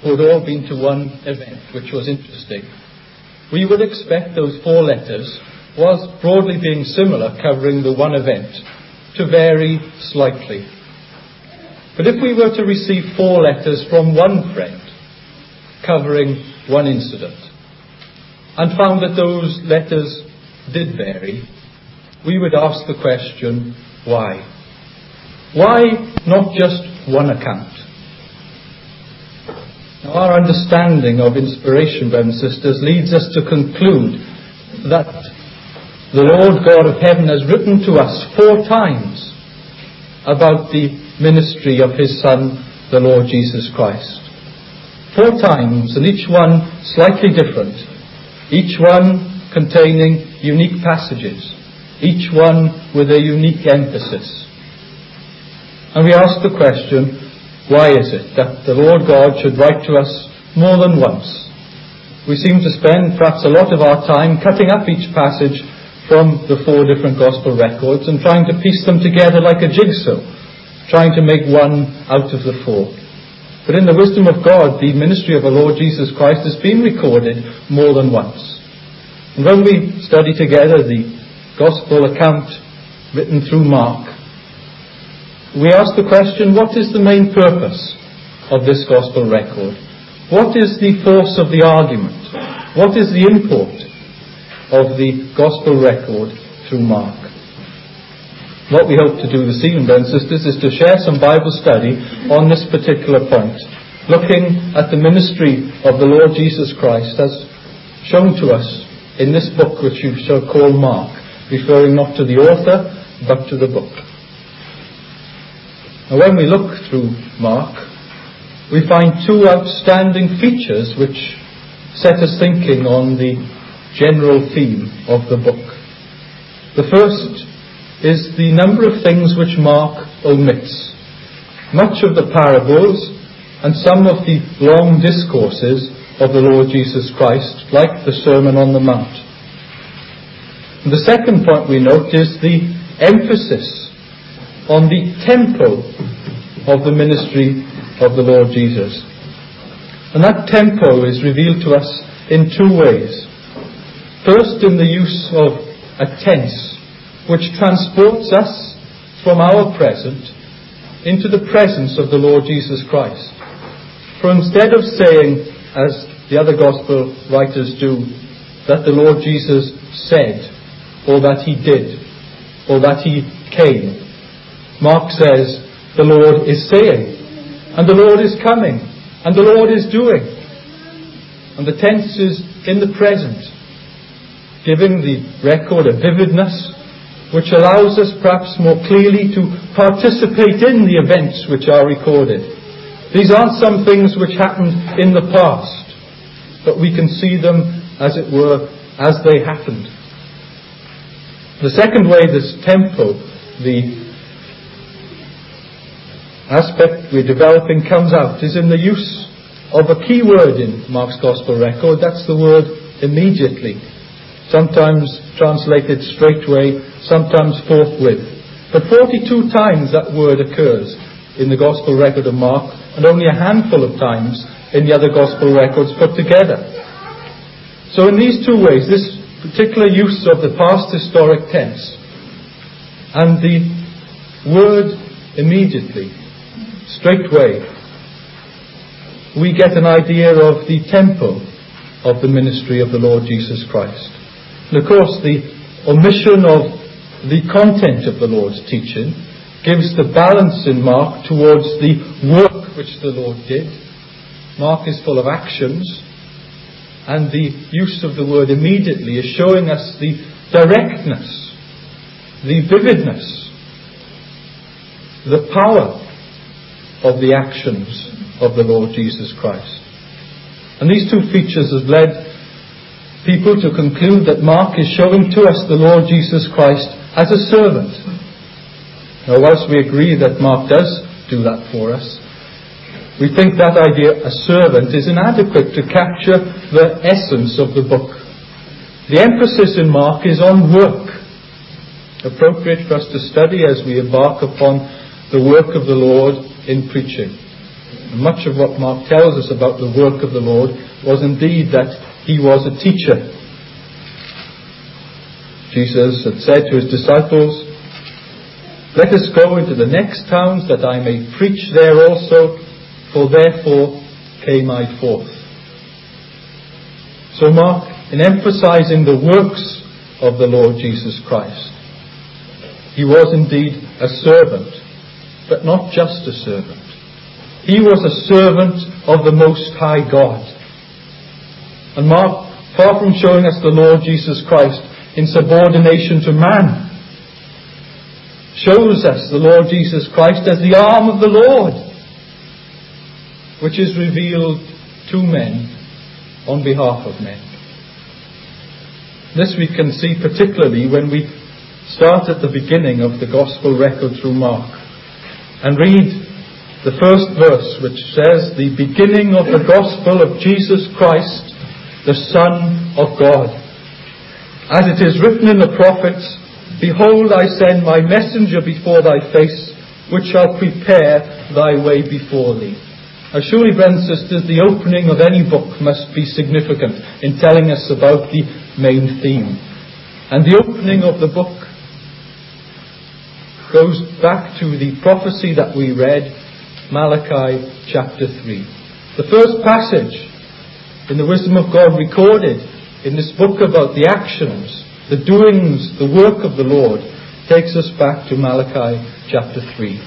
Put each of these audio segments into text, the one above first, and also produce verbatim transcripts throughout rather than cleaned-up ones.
record all been to one event, which was interesting. We would expect those four letters, whilst broadly being similar, covering the one event, to vary slightly. But if we were to receive four letters from one friend, covering one incident, and found that those letters did vary, we would ask the question, why? Why not just one account? Now, our understanding of inspiration, brothers and sisters, leads us to conclude that the Lord God of heaven has written to us four times about the ministry of his Son, the Lord Jesus Christ. Four times, and each one slightly different. Each one containing unique passages. Each one with a unique emphasis. And we ask the question, why is it that the Lord God should write to us more than once? We seem to spend perhaps a lot of our time cutting up each passage from the four different gospel records and trying to piece them together like a jigsaw, trying to make one out of the four. But in the wisdom of God, the ministry of the Lord Jesus Christ has been recorded more than once. And when we study together the gospel account written through Mark, we ask the question, what is the main purpose of this gospel record? What is the force of the argument? What is the import of the gospel record through Mark? What we hope to do this evening, brothers and sisters, is to share some Bible study on this particular point, looking at the ministry of the Lord Jesus Christ as shown to us in this book which you shall call Mark, referring not to the author, but to the book. Now, when we look through Mark, we find two outstanding features which set us thinking on the general theme of the book. The first is the number of things which Mark omits. Much of the parables and some of the long discourses of the Lord Jesus Christ, like the Sermon on the Mount. And the second point we note is the emphasis on the tempo of the ministry of the Lord Jesus. And that tempo is revealed to us in two ways. First, in the use of a tense, which transports us from our present into the presence of the Lord Jesus Christ. For instead of saying, as the other gospel writers do, that the Lord Jesus said, or that he did, or that he came, Mark says, the Lord is saying, and the Lord is coming, and the Lord is doing. And the tense is in the present, giving the record a vividness which allows us perhaps more clearly to participate in the events which are recorded. These aren't some things which happened in the past, but we can see them, as it were, as they happened. The second way this tempo, the aspect we're developing, comes out is in the use of a key word in Mark's Gospel record. That's the word immediately. Sometimes translated straightway, sometimes forthwith. But forty-two times that word occurs in the Gospel record of Mark, and only a handful of times in the other Gospel records put together. So in these two ways, this particular use of the past historic tense and the word immediately, straightway, we get an idea of the tempo of the ministry of the Lord Jesus Christ. And of course, the omission of the content of the Lord's teaching gives the balance in Mark towards the work which the Lord did. Mark is full of actions, and the use of the word immediately is showing us the directness, the vividness, the power of the actions of the Lord Jesus Christ. And these two features have led people to conclude that Mark is showing to us the Lord Jesus Christ as a servant. Now, whilst we agree that Mark does do that for us, we think that idea, a servant, is inadequate to capture the essence of the book. The emphasis in Mark is on work, appropriate for us to study as we embark upon the work of the Lord in preaching. And much of what Mark tells us about the work of the Lord was indeed that he was a teacher. Jesus had said to his disciples, "Let us go into the next towns that I may preach there also, for therefore came I forth." So Mark, in emphasizing the works of the Lord Jesus Christ, he was indeed a servant, but not just a servant. He was a servant of the Most High God. And Mark, far from showing us the Lord Jesus Christ in subordination to man, shows us the Lord Jesus Christ as the arm of the Lord, which is revealed to men on behalf of men. This we can see particularly when we start at the beginning of the Gospel record through Mark and read the first verse, which says, "The beginning of the Gospel of Jesus Christ, the Son of God. As it is written in the prophets, Behold, I send my messenger before thy face, which shall prepare thy way before thee." Now surely, brothers and sisters, the opening of any book must be significant in telling us about the main theme. And the opening of the book goes back to the prophecy that we read, Malachi chapter three. The first passage in the wisdom of God recorded in this book about the actions, the doings, the work of the Lord, takes us back to Malachi chapter three.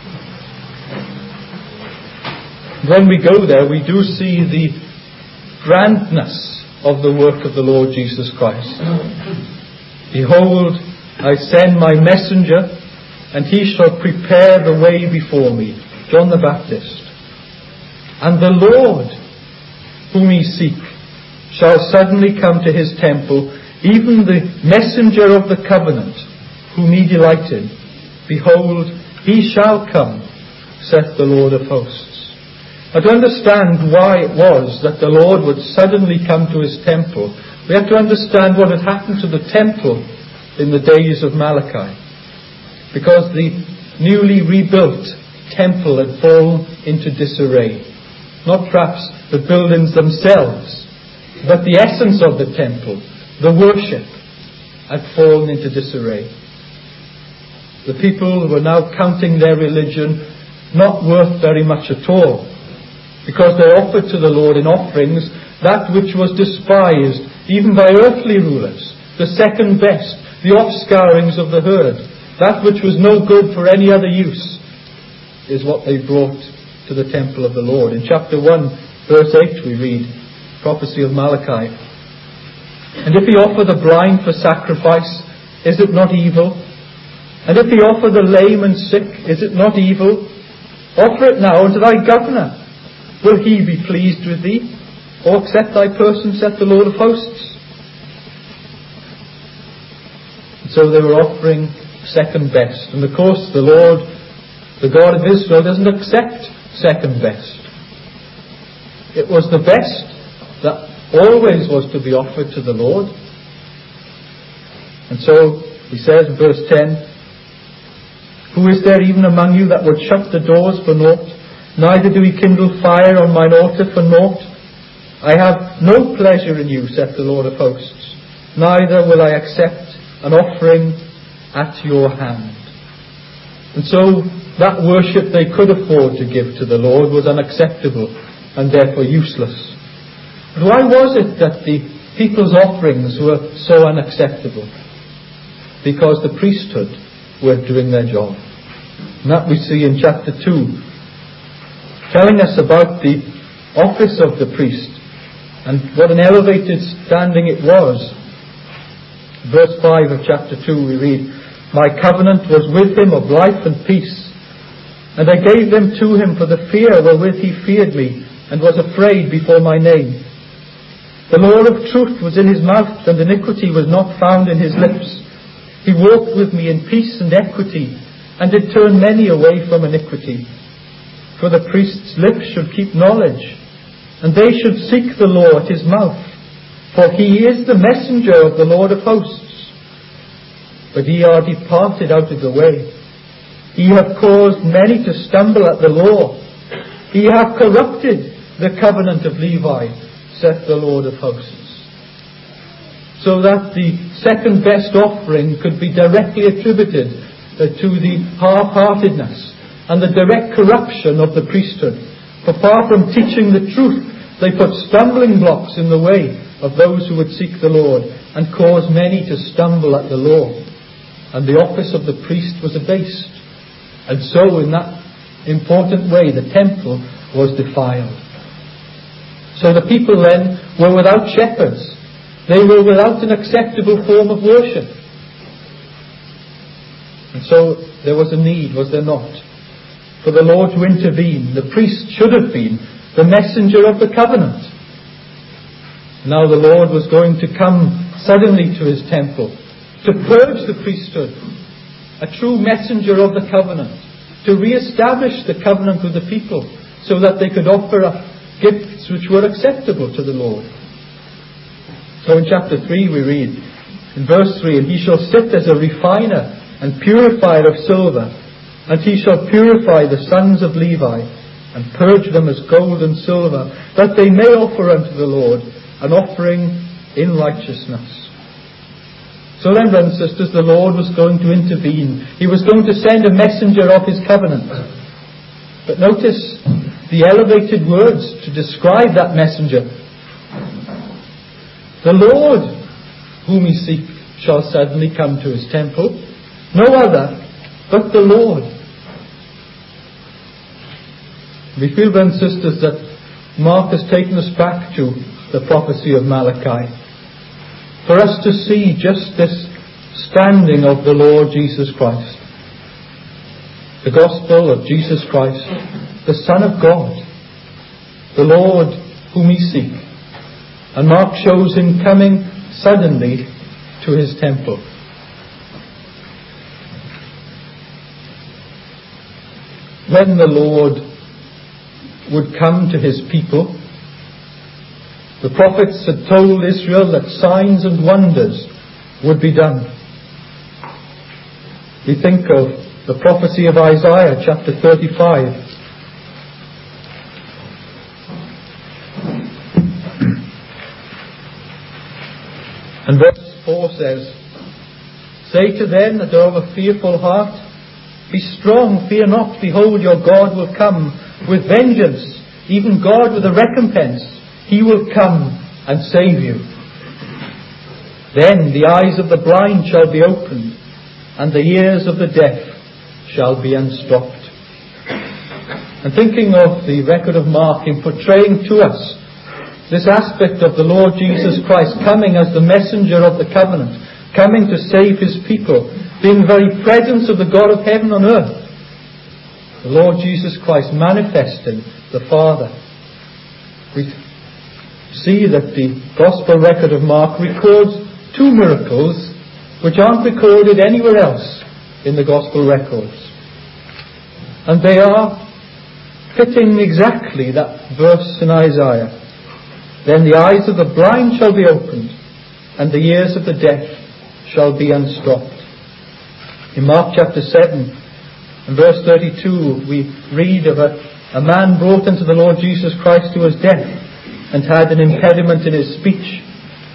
When we go there, we do see the grandness of the work of the Lord Jesus Christ. "Behold, I send my messenger, and he shall prepare the way before me." John the Baptist. "And the Lord, whom ye seek, shall suddenly come to his temple, even the messenger of the covenant, whom ye delighted. Behold, he shall come, saith the Lord of hosts." Now, to understand why it was that the Lord would suddenly come to his temple, we have to understand what had happened to the temple in the days of Malachi. Because the newly rebuilt temple had fallen into disarray. Not perhaps the buildings themselves, but the essence of the temple, the worship, had fallen into disarray. The people were now counting their religion not worth very much at all, because they offered to the Lord in offerings that which was despised even by earthly rulers, the second best, the offscourings of the herd, that which was no good for any other use, is what they brought to the temple of the Lord. In chapter one, verse eight, we read, prophecy of Malachi, "And if he offer the blind for sacrifice, is it not evil? And if he offer the lame and sick, is it not evil? Offer it now unto thy governor. Will he be pleased with thee, or accept thy person, saith the Lord of hosts?" And so they were offering second best. And of course the Lord, the God of Israel, doesn't accept second best. It was the best that always was to be offered to the Lord. And so he says in verse ten, "Who is there even among you that would shut the doors for naught? Neither do we kindle fire on mine altar for naught. I have no pleasure in you, saith the Lord of hosts. Neither will I accept an offering at your hand." And so that worship they could afford to give to the Lord was unacceptable and therefore useless. But why was it that the people's offerings were so unacceptable? Because the priesthood were doing their job. And that we see in chapter two, telling us about the office of the priest and what an elevated standing it was. Verse five of chapter two we read, "My covenant was with him of life and peace, and I gave them to him for the fear wherewith he feared me, and was afraid before my name. The law of truth was in his mouth, and iniquity was not found in his lips. He walked with me in peace and equity, and did turn many away from iniquity. For the priest's lips should keep knowledge, and they should seek the law at his mouth. For he is the messenger of the Lord of hosts. But ye are departed out of the way. Ye have caused many to stumble at the law. Ye have corrupted the covenant of Levi, saith the Lord of hosts. So that the second best offering could be directly attributed uh, to the half-heartedness and the direct corruption of the priesthood. For far from teaching the truth, they put stumbling blocks in the way of those who would seek the Lord, and cause many to stumble at the law. And the office of the priest was abased. And so in that important way the temple was defiled. So the people then were without shepherds. They were without an acceptable form of worship. And so there was a need, was there not, for the Lord to intervene. The priest should have been the messenger of the covenant. Now the Lord was going to come suddenly to his temple, to purge the priesthood, a true messenger of the covenant, to re-establish the covenant with the people, so that they could offer up gifts which were acceptable to the Lord. So in chapter three we read, in verse three, and he shall sit as a refiner and purifier of silver, and he shall purify the sons of Levi, and purge them as gold and silver, that they may offer unto the Lord an offering in righteousness. So then, brothers and sisters, the Lord was going to intervene. He was going to send a messenger of his covenant. But notice the elevated words to describe that messenger. The Lord whom ye seek shall suddenly come to his temple, no other but the Lord. We feel, brothers and sisters, that Mark has taken us back to the prophecy of Malachi, for us to see just this standing of the Lord Jesus Christ, the gospel of Jesus Christ, the Son of God, the Lord whom ye seek. And Mark shows him coming suddenly to his temple. When the Lord would come to his people, the prophets had told Israel that signs and wonders would be done. We think of the prophecy of Isaiah chapter thirty-five. And verse four says, Say to them that are of a fearful heart, Be strong, fear not, behold your God will come with vengeance, even God with a recompense. He will come and save you. Then the eyes of the blind shall be opened, and the ears of the deaf shall be unstopped. And thinking of the record of Mark in portraying to us this aspect of the Lord Jesus Christ coming as the messenger of the covenant, coming to save his people, being the very presence of the God of heaven on earth, the Lord Jesus Christ manifesting the Father. We see that the Gospel record of Mark records two miracles which aren't recorded anywhere else in the Gospel records. And they are fitting exactly that verse in Isaiah. Then the eyes of the blind shall be opened, and the ears of the deaf shall be unstopped. In Mark chapter seven, and verse thirty-two, we read of a, a man brought unto the Lord Jesus Christ who was deaf, and had an impediment in his speech.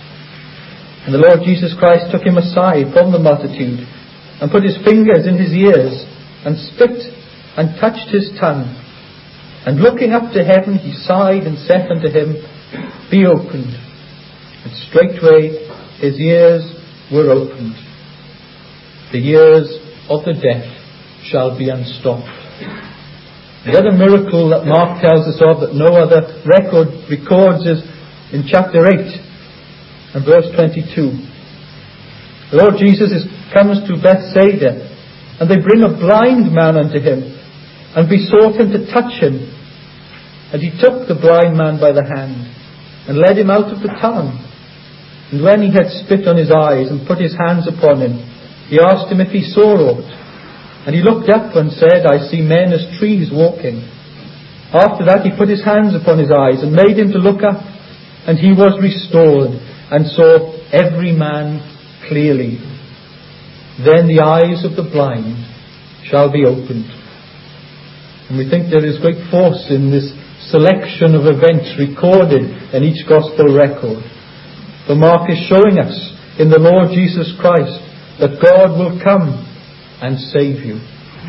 And the Lord Jesus Christ took him aside from the multitude, and put his fingers in his ears, and spit, and touched his tongue. And looking up to heaven, he sighed, and said unto him, Be opened. And straightway his ears were opened. The ears of the deaf shall be unstopped. The other miracle that Mark tells us of that no other record records is in chapter eight and verse twenty-two. The Lord Jesus is, comes to Bethsaida, and they bring a blind man unto him, and besought him to touch him. And he took the blind man by the hand, and led him out of the town. And when he had spit on his eyes, and put his hands upon him, he asked him if he saw aught. And he looked up and said, I see men as trees walking. After that he put his hands upon his eyes, and made him to look up. And he was restored, and saw every man clearly. Then the eyes of the blind shall be opened. And we think there is great force in this selection of events recorded in each Gospel record. For Mark is showing us in the Lord Jesus Christ that God will come and save you.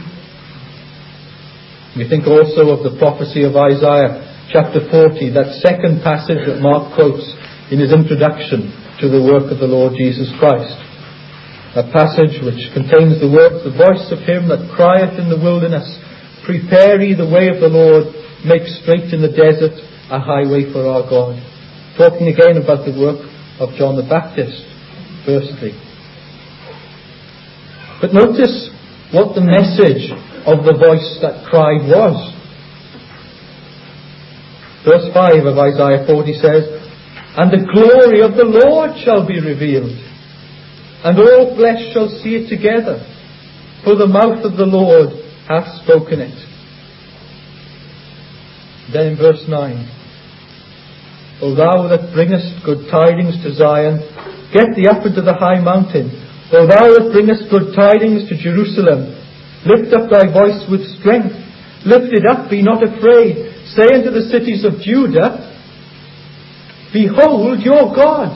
We think also of the prophecy of Isaiah chapter forty, that second passage that Mark quotes in his introduction to the work of the Lord Jesus Christ. A passage which contains the words, "The voice of him that crieth in the wilderness, prepare ye the way of the Lord, make straight in the desert a highway for our God." Talking again about the work of John the Baptist, firstly. But notice what the message of the voice that cried was. Verse five of Isaiah forty says, "And the glory of the Lord shall be revealed, and all flesh shall see it together, for the mouth of the Lord hath spoken it." Then in verse nine, "O thou that bringest good tidings to Zion, get thee up into the high mountain. O thou that bringest good tidings to Jerusalem, lift up thy voice with strength. Lift it up, be not afraid. Say unto the cities of Judah, Behold your God.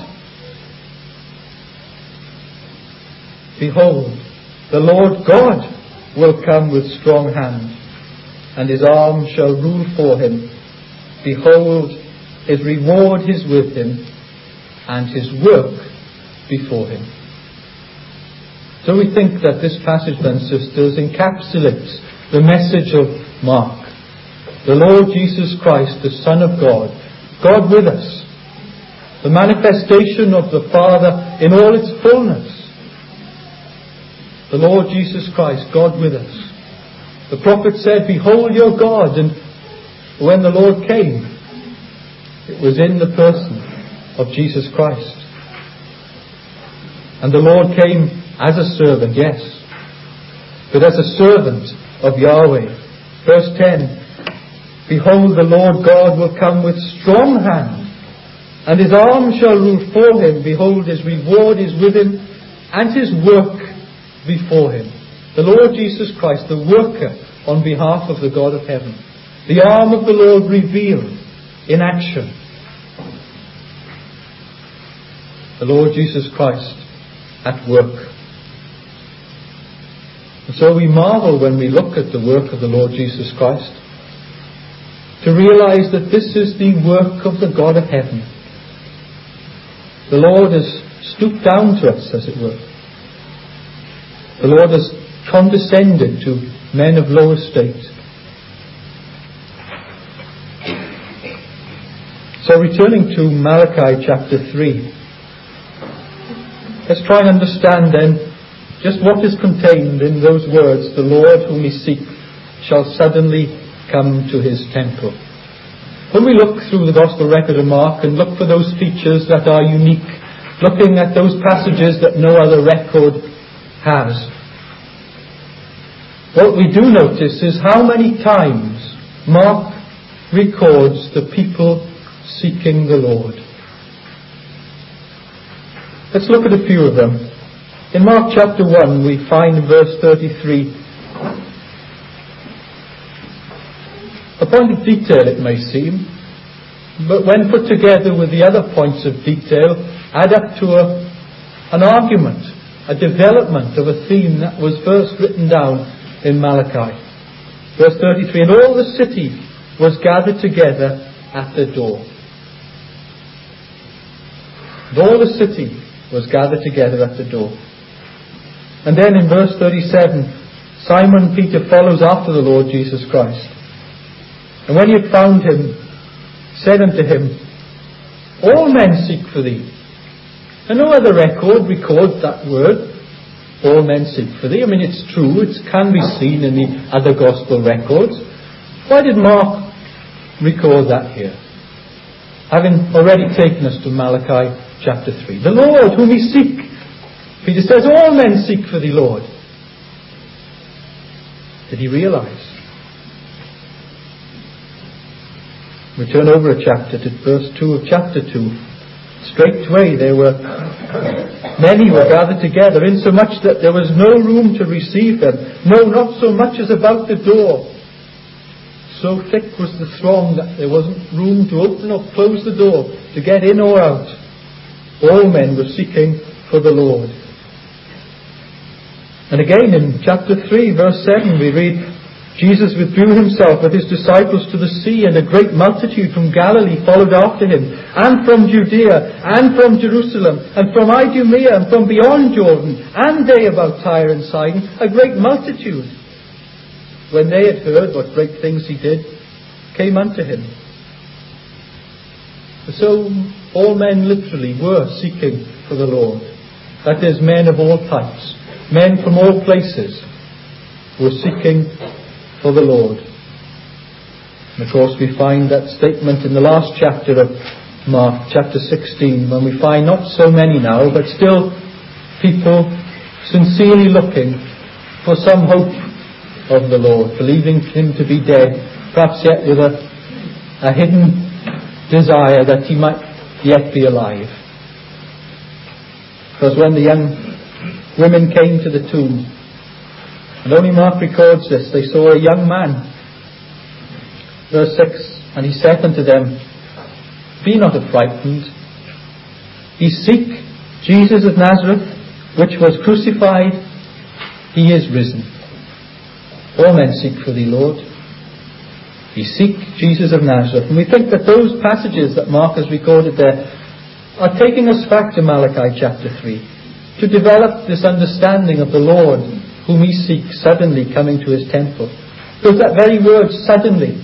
Behold, the Lord God will come with strong hand, and his arm shall rule for him. Behold, his reward is with him, and his work before him." So we think that this passage then, sisters, encapsulates the message of Mark. The Lord Jesus Christ, the Son of God, God with us, the manifestation of the Father in all its fullness. The Lord Jesus Christ, God with us. The prophet said, "Behold your God," and when the Lord came, it was in the person of Jesus Christ. And the Lord came as a servant, yes, but as a servant of Yahweh. Verse ten, "Behold, the Lord God will come with strong hand, and his arm shall rule for him. Behold, his reward is with him, and his work before him." The Lord Jesus Christ, the worker on behalf of the God of heaven. The arm of the Lord revealed in action. The Lord Jesus Christ at work. And so we marvel when we look at the work of the Lord Jesus Christ, to realize that this is the work of the God of heaven. The Lord has stooped down to us, as it were. The Lord has condescended to men of low estate. So returning to Malachi chapter three, let's try and understand then just what is contained in those words, "The Lord whom ye seek shall suddenly come to his temple." When we look through the Gospel record of Mark and look for those features that are unique, looking at those passages that no other record has, what we do notice is how many times Mark records the people seeking the Lord. Let's look at a few of them. In Mark chapter one, we find in verse thirty-three, a point of detail it may seem, but when put together with the other points of detail, add up to a, an argument, a development of a theme that was first written down in Malachi. Verse thirty-three, "And all the city was gathered together at the door." And all the city was gathered together at the door. And then in verse thirty-seven, Simon Peter follows after the Lord Jesus Christ. "And when he had found him, said unto him, All men seek for thee." And no other record records that word, "all men seek for thee." I mean, it's true, it can be seen in the other gospel records. Why did Mark record that here? Having already taken us to Malachi chapter three. "The Lord whom ye seek." Peter says, "All men seek for thee, Lord." Did he realize? We turn over a chapter to verse two of chapter two. "Straightway there were many were gathered together, insomuch that there was no room to receive them, no, not so much as about the door. So thick was the throng that there wasn't room to open or close the door to get in or out. All men were seeking for the Lord. And again in chapter three, verse seven, we read, Jesus withdrew himself with his disciples to the sea, and a great multitude from Galilee followed after him, and from Judea, and from Jerusalem, and from Idumea, and from beyond Jordan, and they about Tyre and Sidon, a great multitude. When they had heard what great things he did, came unto him. So all men literally were seeking for the Lord. That is, men of all types, men from all places were seeking for the Lord. And of course we find that statement in the last chapter of Mark, chapter sixteen, when we find not so many now, but still people sincerely looking for some hope of the Lord, believing him to be dead, perhaps yet with a, a hidden desire that he might yet be alive. Because when the young women came to the tomb, and only Mark records this, they saw a young man. Verse six, and he said unto them, Be not affrighted. Ye seek Jesus of Nazareth, which was crucified. He is risen. All men seek for thee, Lord. Ye seek Jesus of Nazareth. And we think that those passages that Mark has recorded there are taking us back to Malachi chapter three, to develop this understanding of the Lord whom he seeks suddenly coming to his temple. Because that very word, suddenly,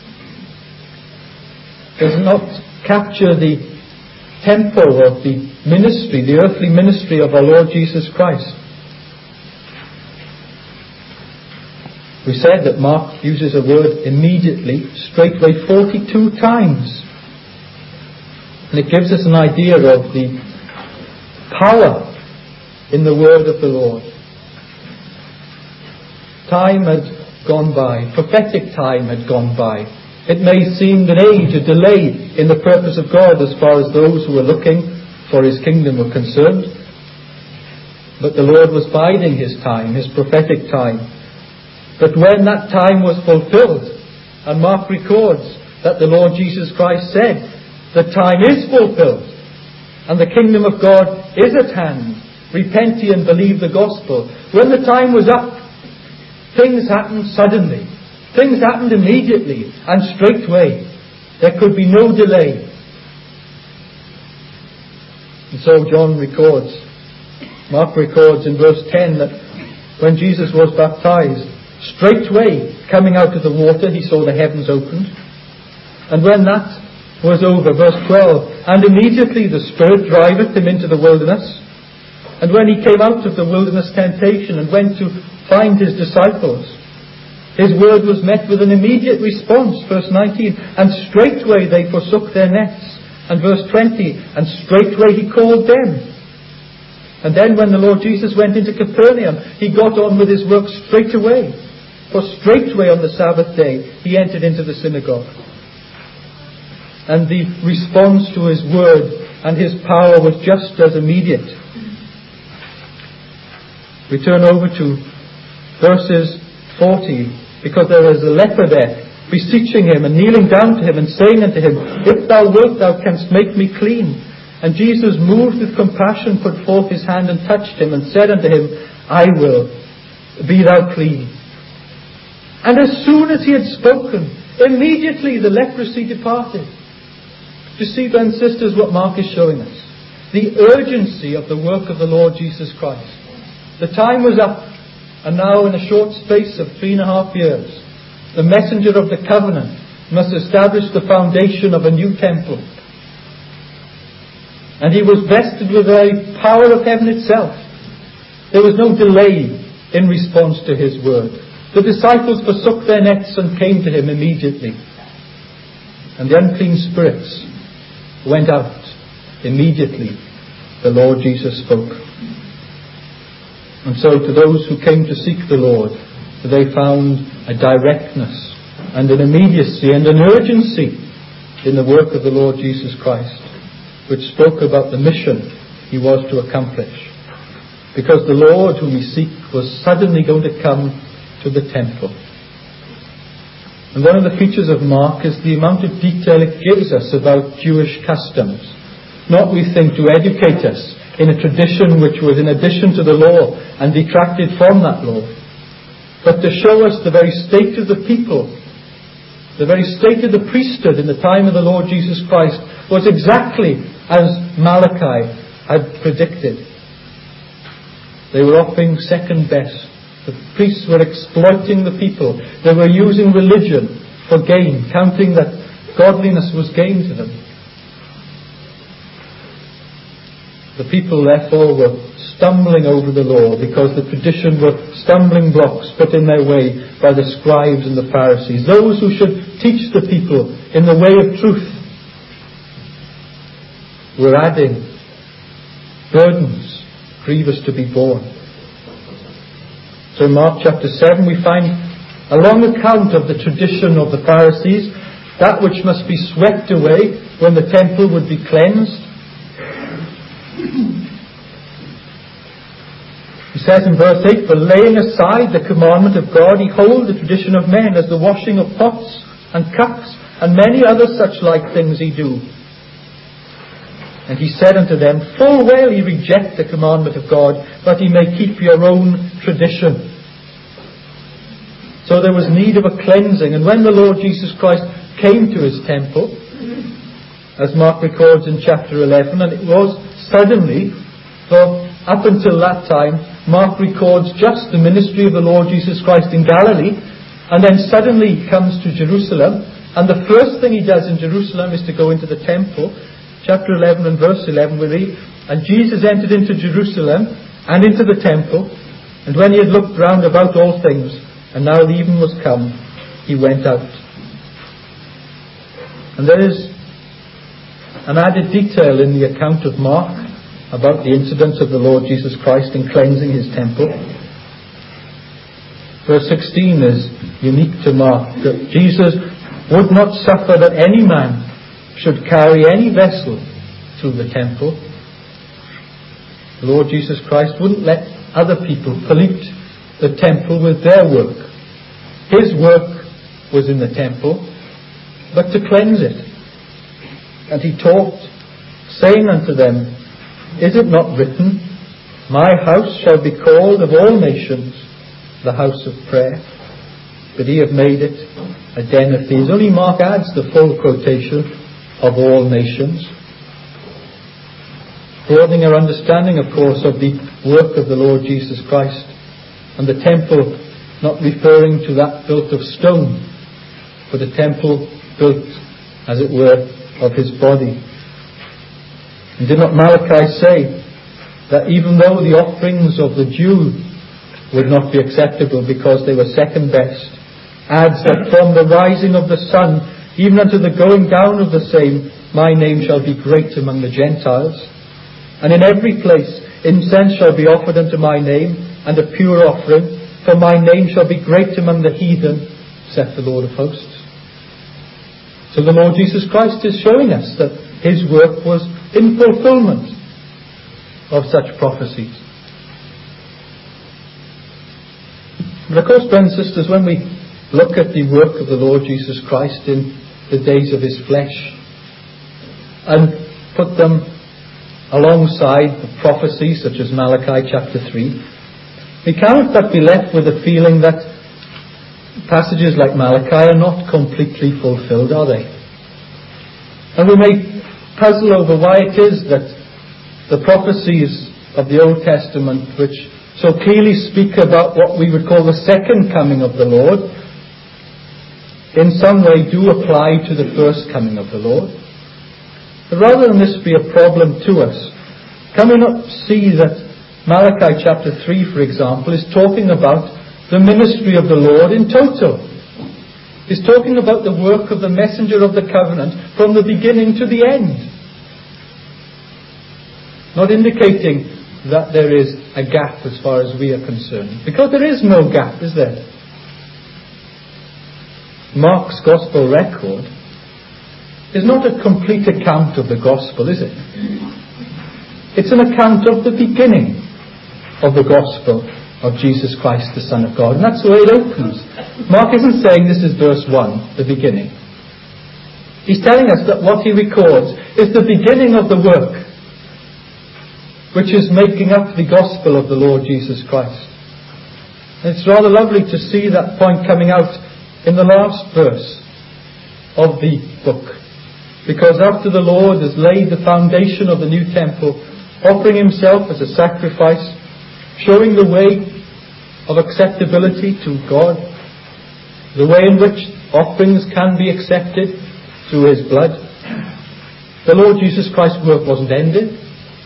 does not capture the tempo of the ministry, the earthly ministry of our Lord Jesus Christ. We said that Mark uses a word immediately, straightway, forty-two times. And it gives us an idea of the power in the word of the Lord. Time had gone by, prophetic time had gone by. It may seem an age, a delay in the purpose of God as far as those who were looking for his kingdom were concerned. But the Lord was biding his time, his prophetic time. But when that time was fulfilled, and Mark records that the Lord Jesus Christ said, the time is fulfilled, and the kingdom of God is at hand. Repent ye and believe the gospel. When the time was up, things happened suddenly. Things happened immediately and straightway. There could be no delay. And so John records, Mark records in verse ten that when Jesus was baptized, straightway coming out of the water, he saw the heavens opened. And when that was over, verse twelve, and immediately the Spirit driveth him into the wilderness. And when he came out of the wilderness temptation and went to find his disciples, his word was met with an immediate response. Verse nineteen, and straightway they forsook their nets. And verse twenty, and straightway he called them. And then when the Lord Jesus went into Capernaum, he got on with his work straight away. For straightway on the Sabbath day he entered into the synagogue. And the response to his word and his power was just as immediate. We turn over to verses forty, because there is a leper there, beseeching him and kneeling down to him and saying unto him, If thou wilt, thou canst make me clean. And Jesus, moved with compassion, put forth his hand and touched him and said unto him, I will, be thou clean. And as soon as he had spoken, immediately the leprosy departed. You see, then, sisters, what Mark is showing us. The urgency of the work of the Lord Jesus Christ. The time was up. And now, in a short space of three and a half years, the messenger of the covenant must establish the foundation of a new temple. And he was vested with the very power of heaven itself. There was no delay in response to his word. The disciples forsook their nets and came to him immediately. And the unclean spirits went out immediately. The Lord Jesus spoke. And so to those who came to seek the Lord, they found a directness and an immediacy and an urgency in the work of the Lord Jesus Christ, which spoke about the mission he was to accomplish. Because the Lord whom we seek was suddenly going to come to the temple. And one of the features of Mark is the amount of detail it gives us about Jewish customs. Not, we think, to educate us in a tradition which was in addition to the law and detracted from that law, but to show us the very state of the people. The very state of the priesthood in the time of the Lord Jesus Christ was exactly as Malachi had predicted. They were offering second best. The priests were exploiting the people. They were using religion for gain, counting that godliness was gain to them. The people, therefore, were stumbling over the law because the tradition were stumbling blocks put in their way by the scribes and the Pharisees, those who should teach the people in the way of truth, were adding burdens grievous to be borne. So in Mark chapter seven we find a long account of the tradition of the Pharisees, that which must be swept away when the temple would be cleansed. He says in verse eight, "For laying aside the commandment of God, he hold the tradition of men, as the washing of pots and cups, and many other such like things he do. And he said unto them, Full well ye reject the commandment of God, but ye may keep your own tradition." So there was need of a cleansing. And when the Lord Jesus Christ came to his temple, as Mark records in chapter eleven, and it was suddenly, for up until that time, Mark records just the ministry of the Lord Jesus Christ in Galilee, and then suddenly he comes to Jerusalem, and the first thing he does in Jerusalem is to go into the temple. Chapter eleven and verse eleven we read, "And Jesus entered into Jerusalem and into the temple, and when he had looked round about all things, and now the even was come, he went out." And there is an added detail in the account of Mark about the incidents of the Lord Jesus Christ in cleansing his temple. Verse sixteen is unique to Mark, that Jesus would not suffer that any man should carry any vessel through the temple. The Lord Jesus Christ wouldn't let other people pollute the temple with their work. His work was in the temple, but to cleanse it. And he taught, saying unto them, "Is it not written, My house shall be called of all nations the house of prayer? But ye have made it a den of thieves." Only Mark adds the full quotation, "of all nations," broadening our understanding, of course, of the work of the Lord Jesus Christ, and the temple not referring to that built of stone, but a temple built, as it were, of his body. And did not Malachi say that even though the offerings of the Jew would not be acceptable because they were second best, adds that from the rising of the sun even unto the going down of the same, my name shall be great among the Gentiles. And in every place incense shall be offered unto my name, and a pure offering, for my name shall be great among the heathen, saith the Lord of hosts. So the Lord Jesus Christ is showing us that his work was in fulfillment of such prophecies. But of course, brothers and sisters, when we look at the work of the Lord Jesus Christ in the days of his flesh and put them alongside the prophecies such as Malachi chapter three, we cannot but be left with a feeling that passages like Malachi are not completely fulfilled, are they? And we may puzzle over why it is that the prophecies of the Old Testament, which so clearly speak about what we would call the second coming of the Lord, in some way do apply to the first coming of the Lord. But rather than this be a problem to us, can we not see that Malachi chapter three, for example, is talking about the ministry of the Lord in total? It's talking about the work of the messenger of the covenant from the beginning to the end. Not indicating that there is a gap as far as we are concerned. Because there is no gap, is there? Mark's gospel record is not a complete account of the gospel, is it? It's an account of the beginning of the gospel of Jesus Christ, the Son of God. And that's the way it opens. Mark isn't saying this is verse one, the beginning. He's telling us that what he records is the beginning of the work, which is making up the gospel of the Lord Jesus Christ. And it's rather lovely to see that point coming out in the last verse of the book. Because after the Lord has laid the foundation of the new temple, offering himself as a sacrifice, showing the way of acceptability to God, the way in which offerings can be accepted through his blood, the Lord Jesus Christ's work wasn't ended.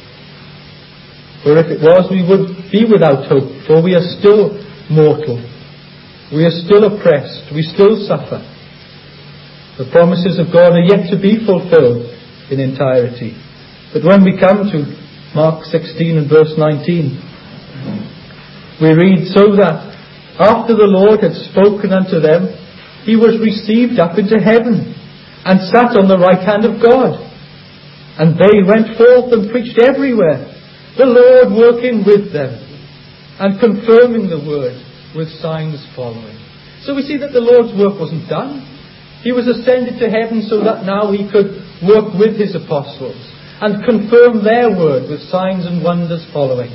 For if it was, we would be without hope, for we are still mortal. We are still oppressed. We still suffer. The promises of God are yet to be fulfilled in entirety. But when we come to Mark sixteen and verse nineteen, we read, so that after the Lord had spoken unto them, he was received up into heaven, and sat on the right hand of God. And they went forth and preached everywhere, the Lord working with them, and confirming the word with signs following. So we see that the Lord's work wasn't done. He was ascended to heaven so that now he could work with his apostles and confirm their word with signs and wonders following.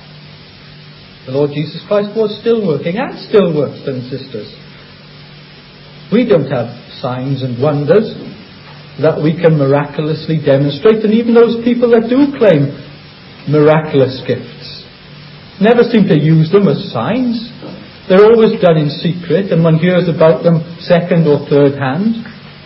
The Lord Jesus Christ was still working and still works, brothers and sisters. We don't have signs and wonders that we can miraculously demonstrate, and even those people that do claim miraculous gifts never seem to use them as signs. They're always done in secret, and one hears about them second or third hand.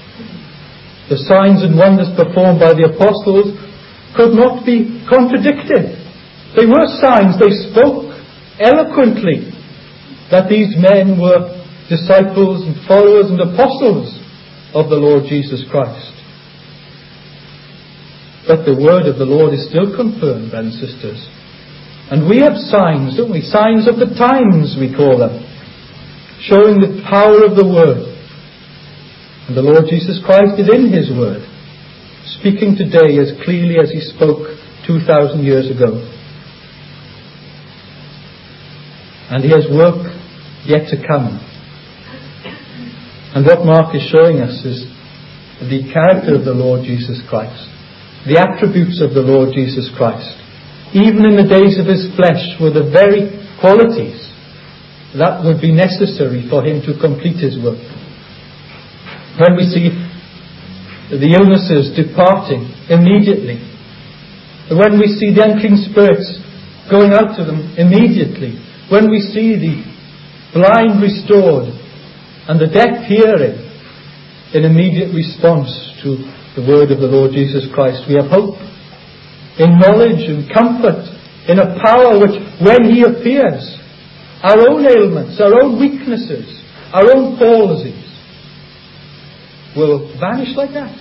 The signs and wonders performed by the apostles could not be contradicted. They were signs. They spoke eloquently that these men were disciples and followers and apostles of the Lord Jesus Christ. But the word of the Lord is still confirmed, brothers and sisters. And we have signs, don't we? Signs of the times, we call them, showing the power of the word. And the Lord Jesus Christ is in his word, speaking today as clearly as he spoke two thousand years ago. And he has work yet to come. And what Mark is showing us is the character of the Lord Jesus Christ, the attributes of the Lord Jesus Christ, even in the days of his flesh, were the very qualities that would be necessary for him to complete his work. When we see the illnesses departing immediately, when we see the unclean spirits going out to them immediately, when we see the blind restored and the deaf hearing in immediate response to the word of the Lord Jesus Christ, we have hope in knowledge and comfort, in a power which, when he appears, our own ailments, our own weaknesses, our own palsies will vanish like that.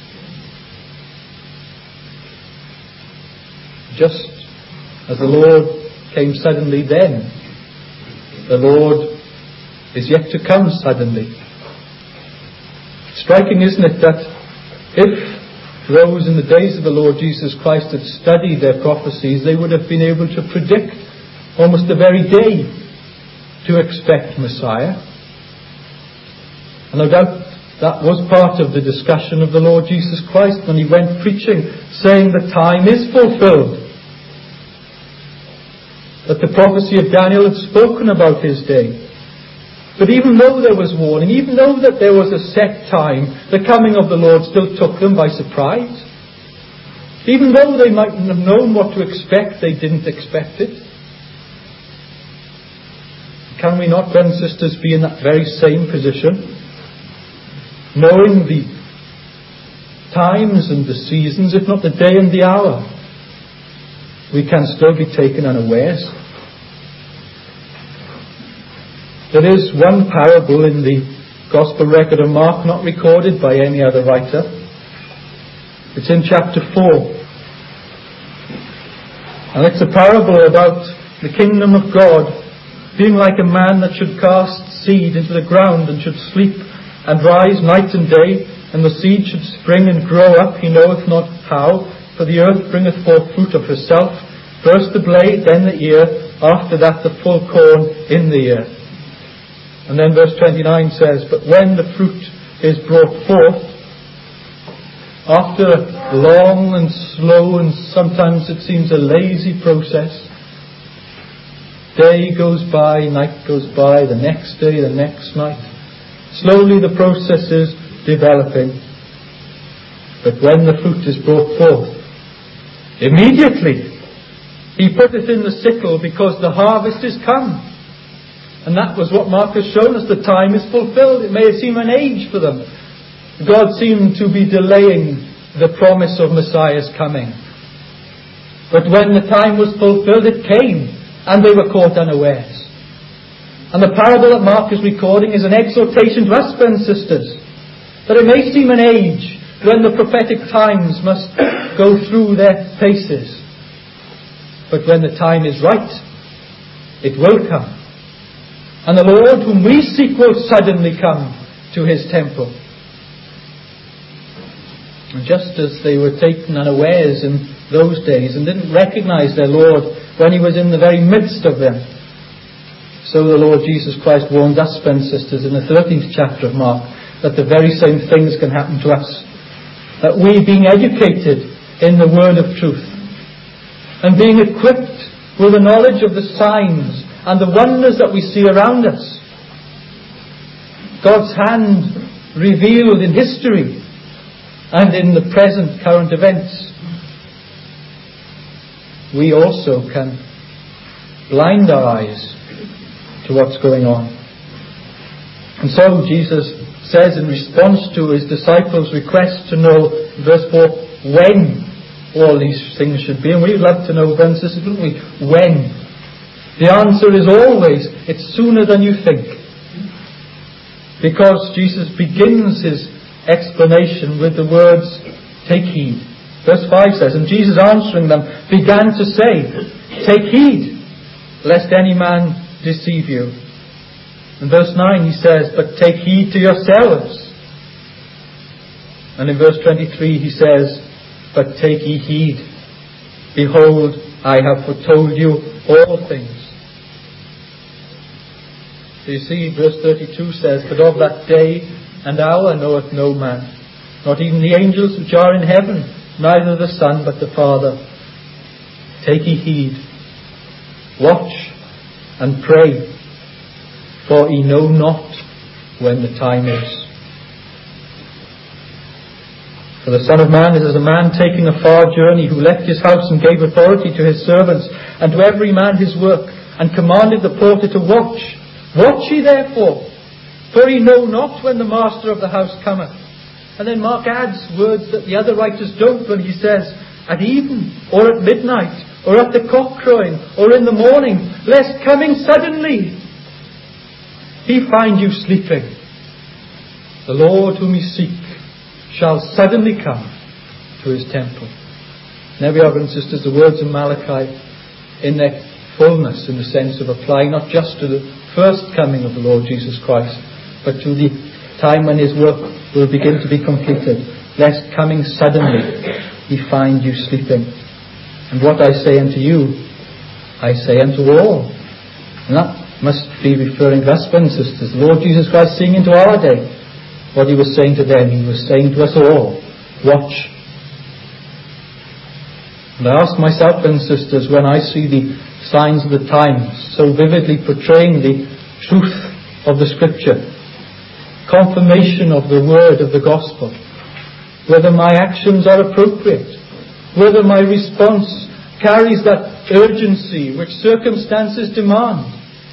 Just as the Lord came suddenly then, the Lord is yet to come suddenly. Striking, isn't it, that if those in the days of the Lord Jesus Christ had studied their prophecies, they would have been able to predict almost the very day to expect Messiah. And no doubt that was part of the discussion of the Lord Jesus Christ when he went preaching, saying the time is fulfilled. That the prophecy of Daniel had spoken about his day. But even though there was warning, even though that there was a set time, the coming of the Lord still took them by surprise. Even though they mightn't have known what to expect, they didn't expect it. Can we not, brothers and sisters, be in that very same position? Knowing the times and the seasons, if not the day and the hour, we can still be taken unawares. There is one parable in the Gospel record of Mark, not recorded by any other writer. It's in chapter four. And it's a parable about the kingdom of God being like a man that should cast seed into the ground and should sleep and rise night and day, and the seed should spring and grow up, he knoweth not how, for the earth bringeth forth fruit of herself, first the blade, then the ear, after that the full corn in the ear. And then verse twenty-nine says, "But when the fruit is brought forth," after a long and slow and sometimes it seems a lazy process, day goes by, night goes by, the next day, the next night. Slowly the process is developing. But when the fruit is brought forth, immediately he putteth in the sickle, because the harvest is come. And that was what Mark has shown us. The time is fulfilled. It may seem an age for them. God seemed to be delaying the promise of Messiah's coming. But when the time was fulfilled, it came, and they were caught unawares. And the parable that Mark is recording is an exhortation to us, brothers and sisters, that it may seem an age when the prophetic times must go through their paces. But when the time is right, it will come. And the Lord whom we seek will suddenly come to his temple. And just as they were taken unawares in those days and didn't recognize their Lord when he was in the very midst of them, so the Lord Jesus Christ warned us, brothers and sisters, in the thirteenth chapter of Mark, that the very same things can happen to us. That we, being educated in the word of truth, and being equipped with the knowledge of the signs and the wonders that we see around us, God's hand revealed in history and in the present current events, we also can blind our eyes to what's going on. And so Jesus says, in response to his disciples' request to know, verse four, when all these things should be. And we'd love to know, brothers and sisters, wouldn't we? When? The answer is always, it's sooner than you think. Because Jesus begins his explanation with the words, take heed. Verse five says, and Jesus answering them began to say, take heed, lest any man deceive you. In verse nine he says, but take heed to yourselves. And in verse twenty-three he says, but take ye heed. Behold, I have foretold you all things. So you see, verse thirty-two says, but of that day and hour knoweth no man, not even the angels which are in heaven, neither the Son, but the Father. Take ye heed. Watch and pray, for ye know not when the time is. For the Son of Man is as a man taking a far journey, who left his house and gave authority to his servants, and to every man his work, and commanded the porter to watch. Watch ye therefore, for ye know not when the master of the house cometh. And then Mark adds words that the other writers don't, when he says, at even, or at midnight, or at the cock crowing, or in the morning, lest coming suddenly he find you sleeping. The Lord whom ye seek shall suddenly come to his temple. And there we are, brothers and sisters, the words of Malachi in their fullness, in the sense of applying not just to the first coming of the Lord Jesus Christ, but to the time when his work will begin to be completed, lest coming suddenly he find you sleeping. And what I say unto you, I say unto all. And that must be referring to us, brothers and sisters. The Lord Jesus Christ seeing into our day. What he was saying to them, he was saying to us all, watch. And I ask myself, brothers and sisters, when I see the signs of the times so vividly portraying the truth of the Scripture, confirmation of the word of the gospel, whether my actions are appropriate, whether my response carries that urgency which circumstances demand.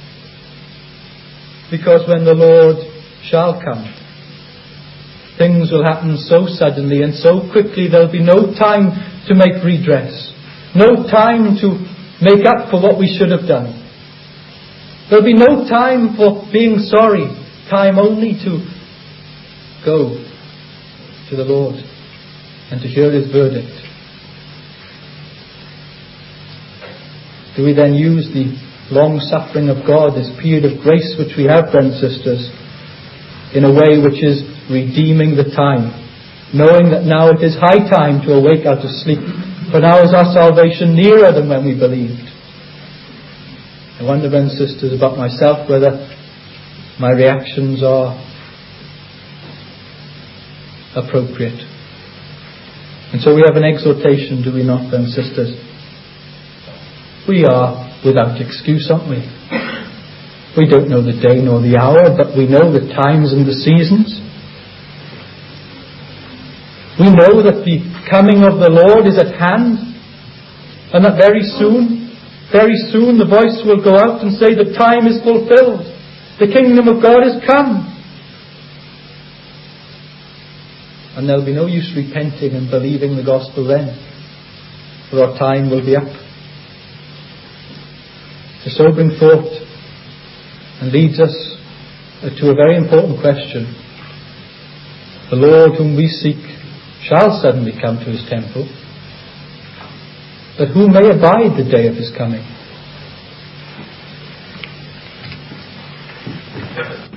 Because when the Lord shall come, things will happen so suddenly and so quickly, there'll be no time to make redress, no time to make up for what we should have done. There'll be no time for being sorry, time only to go to the Lord and to hear his verdict. Do we then use the long suffering of God, this period of grace which we have, brothers and sisters, in a way which is redeeming the time, knowing that now it is high time to awake out of sleep, for now is our salvation nearer than when we believed. I wonder, brothers and sisters, about myself, whether my reactions are appropriate. And so we have an exhortation, do we not, then, sisters? We are without excuse, aren't we? We don't know the day nor the hour, but we know the times and the seasons. We know that the coming of the Lord is at hand, and that very soon, very soon the voice will go out and say, the time is fulfilled. The kingdom of God is come. And there'll be no use repenting and believing the gospel then, for our time will be up. It's a sobering thought, and leads us to a very important question. The Lord whom we seek shall suddenly come to his temple, but who may abide the day of his coming?